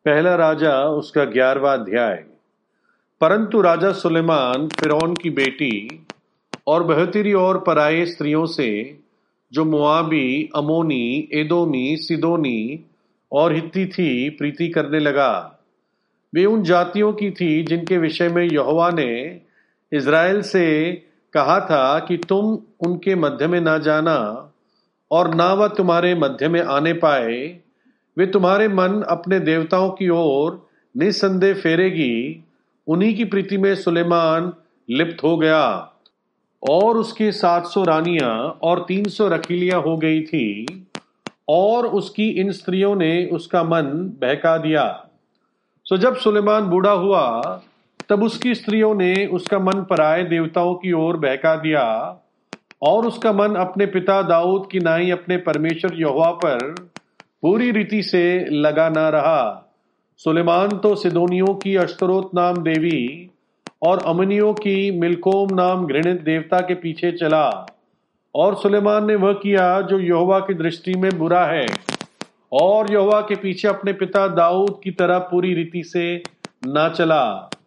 पहला राजा उसका 11वां अध्याय। परंतु राजा सुलेमान फिरौन की बेटी और बहतीरी और पराये स्त्रियों से, जो मोआबी, अमोनी, एदोमी, सिदोनी और हित्ती थी, प्रीति करने लगा। वे उन जातियों की थी जिनके विषय में यहोवा ने इज़राइल से कहा था कि तुम उनके मध्य में ना जाना और ना वह तुम्हारे मध्य में आने पाए। वे तुम्हारे मन अपने देवताओं की ओर निसंदेह फेरेगी। उन्हीं की प्रीति में सुलेमान लिप्त हो गया और उसकी 700 रानियां और 300 रखीलियां हो गई थी, और उसकी इन स्त्रियों ने उसका मन बहका दिया। सो जब सुलेमान बूढ़ा हुआ, तब उसकी स्त्रियों ने उसका मन पराए देवताओं की ओर बहका दिया, और उसका मन अपने पिता दाऊद की नाई अपने परमेश्वर यहोवा पर पूरी रीति से लगा ना रहा। सुलेमान तो सिदोनियों की अश्तरोत नाम देवी और अमनियों की मिल्कोम नाम घृणित देवता के पीछे चला। और सुलेमान ने वह किया जो यहोवा की दृष्टि में बुरा है, और यहोवा के पीछे अपने पिता दाऊद की तरह पूरी रीति से ना चला।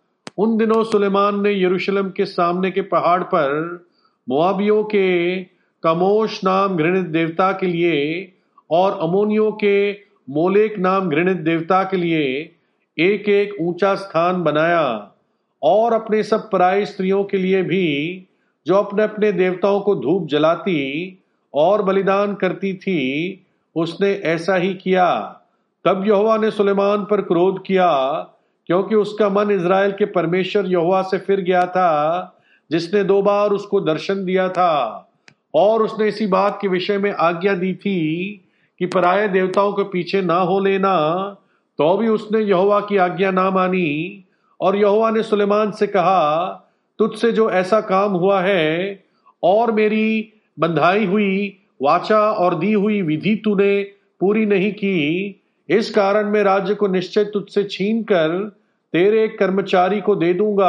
उन दिनों सुलेमान ने यरूशलेम के सामने के पहाड़ पर मोआबियों के कमोश नाम घृणित देवता के लिए और अमोनियों के मोलेक नाम घृणित देवता के लिए एक एक ऊंचा स्थान बनाया, और अपने सब पराई स्त्रियों के लिए भी, जो अपने अपने देवताओं को धूप जलाती और बलिदान करती थी, उसने ऐसा ही किया। तब यहोवा ने सुलेमान पर क्रोध किया, क्योंकि उसका मन इज़राइल के परमेश्वर यहोवा से फिर गया था, जिसने 2 बार उसको दर्शन दिया था। और उसने इसी बात के विषय में आज्ञा दी थी कि पराये देवताओं के पीछे ना हो लेना, तो भी उसने यहोवा की आज्ञा ना मानी। और यहोवा ने सुलेमान से कहा, तुझसे जो ऐसा काम हुआ है और मेरी बंधाई हुई वाचा और दी हुई विधि तूने पूरी नहीं की, इस कारण मैं राज्य को निश्चय तुझसे छीन कर तेरे एक कर्मचारी को दे दूंगा।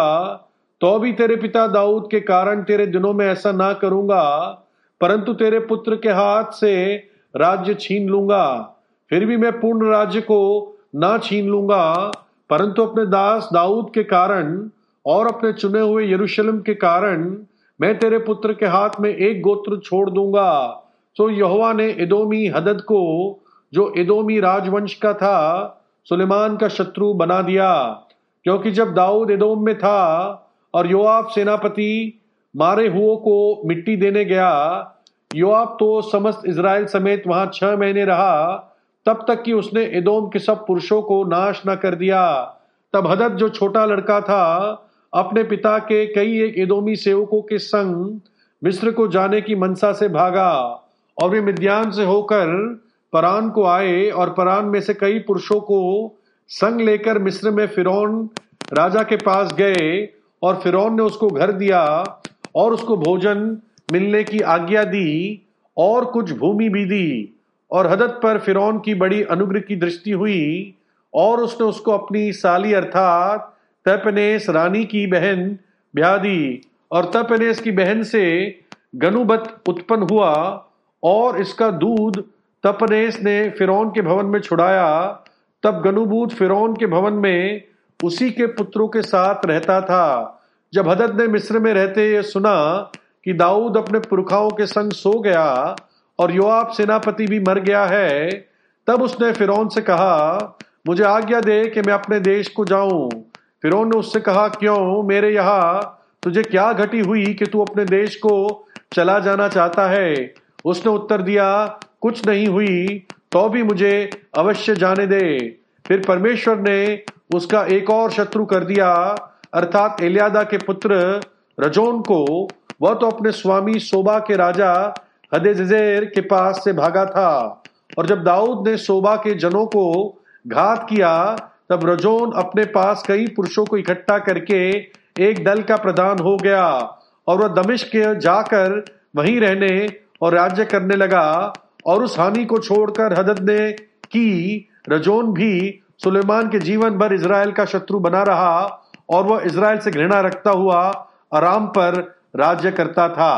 तो भी तेरे पिता दाऊद के कारण तेरे दिनों में ऐसा ना करूंगा, परंतु तेरे पुत्र के हाथ से राज्य छीन लूंगा। फिर भी मैं पूर्ण राज्य को ना छीन लूंगा, परंतु अपने दास दाऊद के कारण और अपने चुने हुए यरूशलेम के कारण मैं तेरे पुत्र के हाथ में एक गोत्र छोड़ दूंगा। सो यहोवा ने एदोमी हदद को, जो एदोमी राजवंश का था, सुलेमान का शत्रु बना दिया। क्योंकि जब दाऊद एदोम में था और योआब सेनापति मारे हुओं को मिट्टी देने गया, योआब तो समस्त इज़राइल समेत वहां 6 महीने रहा, तब तक कि उसने एदोम के सब पुरुषों को नाश न कर दिया। तब हदद, जो छोटा लड़का था, अपने पिता के कई एक एदोमी सेवकों के संग मिस्र को जाने की मनसा से भागा, और वे मिद्यान से होकर परान को आए, और परान में से कई पुरुषों को संग लेकर मिस्र में फिरौन राजा के पास गए, और फिरौन ने उसको घर दिया और उसको भोजन मिलने की आज्ञा दी और कुछ भूमि भी दी। और हदद पर फिरौन की बड़ी अनुग्रह की दृष्टि हुई, और उसने उसको अपनी साली अर्थात तहपनेस रानी की बहन ब्याह दी। और तहपनेस की बहन से गनुबत उत्पन्न हुआ, और इसका दूध तहपनेस ने फिरौन के भवन में छुड़ाया। तब गनुबूत फिरौन के भवन में उसी के पुत्रों के साथ रहता था। जब हदद ने मिस्र में रहते ये सुना कि दाऊद अपने पुरखाओं के संग सो गया और योआब सेनापति भी मर गया है, तब उसने फिरौन से कहा, मुझे आज्ञा दे कि मैं अपने देश को जाऊं। फिरौन ने उससे कहा, क्यों, मेरे यहाँ तुझे क्या घटी हुई कि तू अपने देश को चला जाना चाहता है? उसने उत्तर दिया, कुछ नहीं हुई, तो भी मुझे अवश्य जाने दे। फिर परमेश्वर ने उसका एक और शत्रु कर दिया, अर्थात एलियादा के पुत्र रजोन को। वह तो अपने स्वामी सोबा के राजा हदेजेजेर के पास से भागा था। और जब दाऊद ने सोबा के जनों को घात किया, तब रजोन अपने पास कई पुरुषों को इकट्ठा करके एक दल का प्रधान हो गया, और वह दमिश्क जाकर वहीं रहने और राज्य करने लगा। और उस हानि को छोड़कर हदद ने की, रजोन भी सुलेमान के जीवन भर इज़राइल का शत्रु बना रहा, और वह इज़राइल से घृणा रखता हुआ अराम पर राज्य करता था।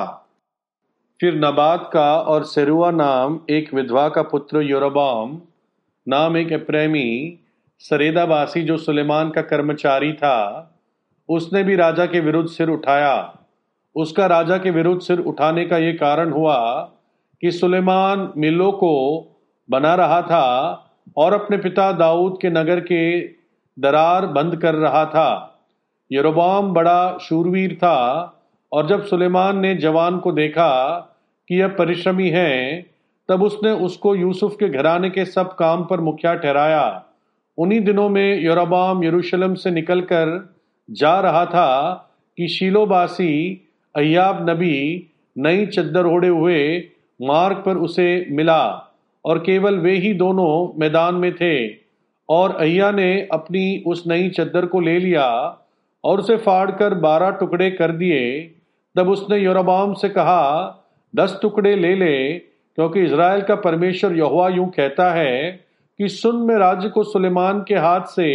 फिर नबात का और सेरुआ नाम एक विधवा का पुत्र योरोबाम नाम एक एप्रैमी सरेदावासी जो सुलेमान का कर्मचारी था, उसने भी राजा के विरुद्ध सिर उठाया। उसका राजा के विरुद्ध सिर उठाने का ये कारण हुआ कि सुलेमान मिलों को बना रहा था और अपने पिता दाऊद के नगर के दरार बंद कर रहा था। यरोबाम बड़ा शूरवीर था, और जब सुलेमान ने जवान को देखा कि यह परिश्रमी है, तब उसने उसको यूसुफ के घराने के सब काम पर मुखिया ठहराया। उन्हीं दिनों में यरोबाम यरूशलेम से निकलकर जा रहा था कि शीलोबासी अय्याब नबी नई चद्दर ओढ़े हुए मार्ग पर उसे मिला, और केवल वे ही दोनों मैदान में थे। और अय्या ने अपनी उस नई चद्दर को ले लिया और उसे फाड़कर 12 टुकड़े कर दिए। तब उसने यरोबाम से कहा, 10 टुकड़े ले ले, क्योंकि इज़राइल का परमेश्वर यहोवा यूं कहता है कि सुन, मैं राज्य को सुलेमान के हाथ से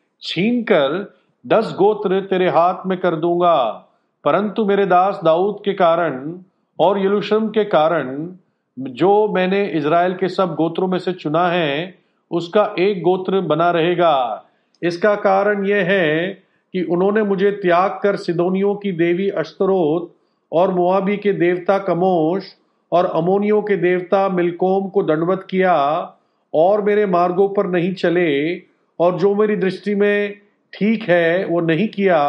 छीनकर 10 गोत्र तेरे हाथ में कर दूंगा, परंतु मेरे दास दाऊद के कारण और यरूशलेम के कारण, जो मैंने इज़राइल के सब गोत्रों में से चुना है, उसका एक गोत्र बना रहेगा। इसका कारण यह है कि उन्होंने मुझे त्याग कर सिदोनियों की देवी अश्तरोत और मोआबी के देवता कमोश और अमोनियों के देवता मिलकोम को दंडवत किया, और मेरे मार्गों पर नहीं चले, और जो मेरी दृष्टि में ठीक है वो नहीं किया,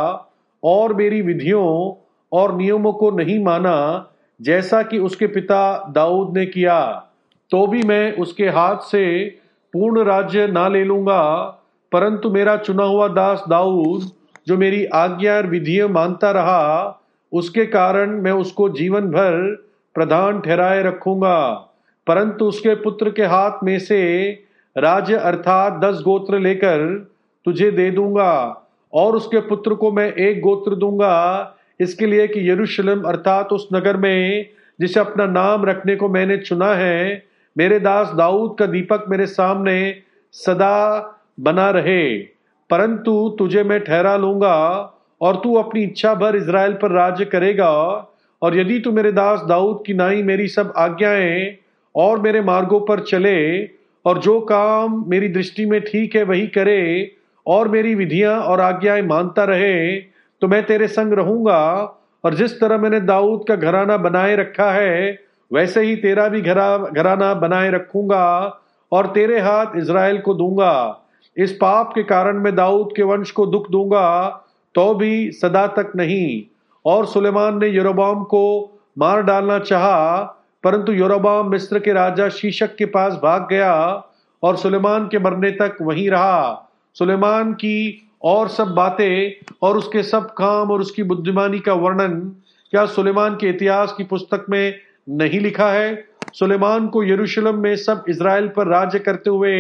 और मेरी विधियों और नियमों को नहीं माना, जैसा कि उसके पिता दाऊद ने किया। तो भी मैं उसके हाथ से पूर्ण राज्य ना ले लूंगा, परंतु मेरा चुना हुआ दास दाऊद, जो मेरी आज्ञा और विधियां मानता रहा, उसके कारण मैं उसको जीवन भर प्रधान ठहराए रखूंगा। परंतु उसके पुत्र के हाथ में से राज्य अर्थात 10 गोत्र लेकर तुझे दे दूंगा, और उसके पुत्र को मैं एक गोत्र दूंगा, इसके लिए कि यरूशलेम अर्थात उस नगर में जिसे अपना नाम रखने को मैंने चुना है, मेरे दास दाऊद का दीपक मेरे सामने सदा बना रहे। परंतु तुझे मैं ठहरा लूंगा, और तू अपनी इच्छा भर इज़राइल पर राज्य करेगा। और यदि तू मेरे दास दाऊद की नाई मेरी सब आज्ञाएं और मेरे मार्गों पर चले, और जो काम मेरी दृष्टि में ठीक है वही करे, और मेरी विधियां और आज्ञाएं मानता रहे, तो मैं तेरे संग रहूंगा, और जिस तरह मैंने दाऊद का घराना बनाए रखा है, वैसे ही तेरा भी घराना बनाए रखूंगा, और तेरे हाथ इज़राइल को दूंगा। इस पाप के कारण मैं दाऊद के वंश को दुख दूंगा, तो भी सदा तक नहीं। और सुलेमान ने यरोबाम को मार डालना चाहा, परंतु यरोबाम मिस्र के राजा शीशक के पास भाग गया, और सुलेमान के मरने तक वहीं रहा। सुलेमान की और सब बातें और उसके सब काम और उसकी बुद्धिमानी का वर्णन क्या सुलेमान के इतिहास की पुस्तक में नहीं लिखा है? सुलेमान को यरूशलेम में सब इज़राइल पर राज्य करते हुए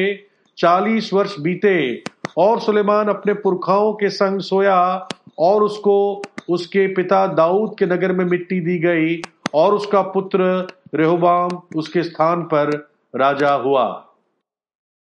40 वर्ष बीते, और सुलेमान अपने पुरखाओं के संग सोया, और उसको उसके पिता दाऊद के नगर में मिट्टी दी गई, और उसका पुत्र रेहोबाम उसके स्थान पर राजा हुआ।